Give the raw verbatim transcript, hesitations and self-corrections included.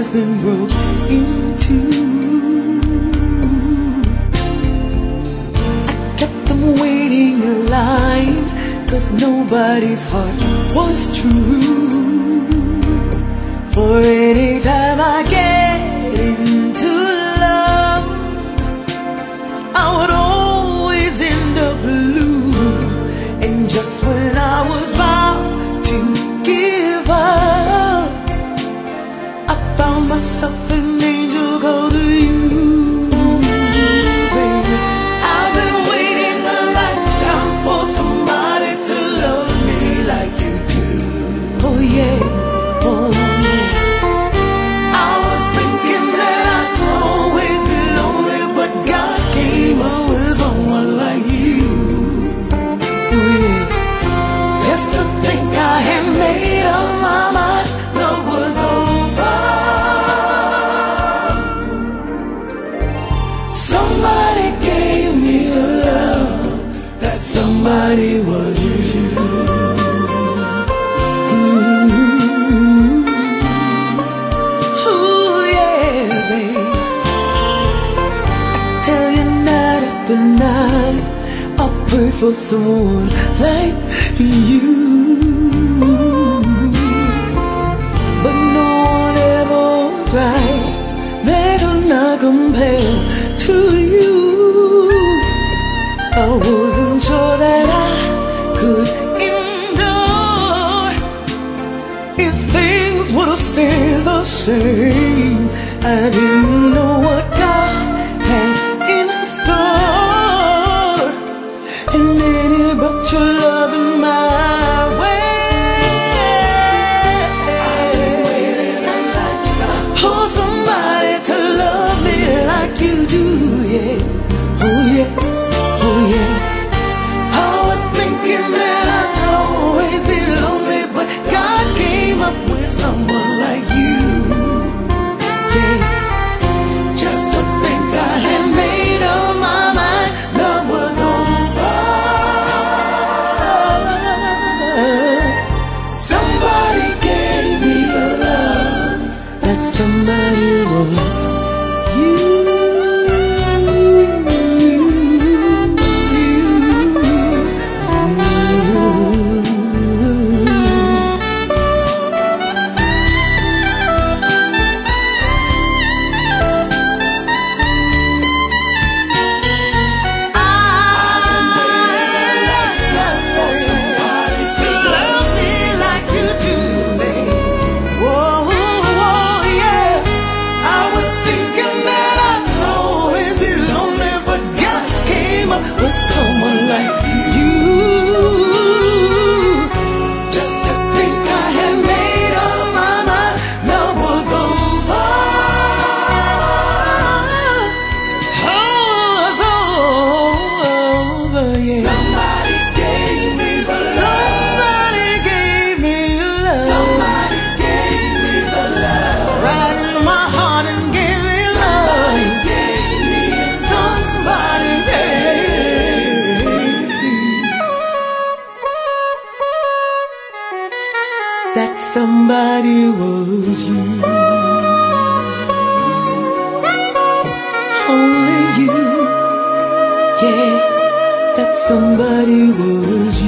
been broke into. I kept them waiting in line, 'cause nobody's heart was true. For any time I get into love, I would always end up blue. And just when I was about to give up, I found myself an angel called you, baby. I've been waiting a lifetime for somebody to love me like you do. Oh yeah, oh yeah. I was thinking that I'd always be lonely, but God came up with someone like you. Oh yeah. Just to think I had made up my mind, love was over. Somebody gave me a love, that somebody was you. Ooh, ooh, yeah, babe. I tell you night after night, I prayed for someone like you, but no one ever was right. They could not compare to you. I wasn't sure that I could endure if things would have stayed the same. I didn't know what God had in store, and then He brought your love in my way. I've been waiting a lifetime for somebody to love me like you do, yeah. Oh yeah, oh yeah. I was thinking that I'd always be lonely, but God came up with someone like you, yeah. Just to think I had made up my mind, love was over. Somebody gave me a love, that somebody was you. With someone like you, just to think I had made up my mind, love was over. Oh, it's over, yeah. Somebody gave me the love. Somebody gave me love. Somebody gave me the love. Right in my heart and gave me love. Somebody gave me somebody gave. That somebody was you. Only you, yeah. That somebody was you.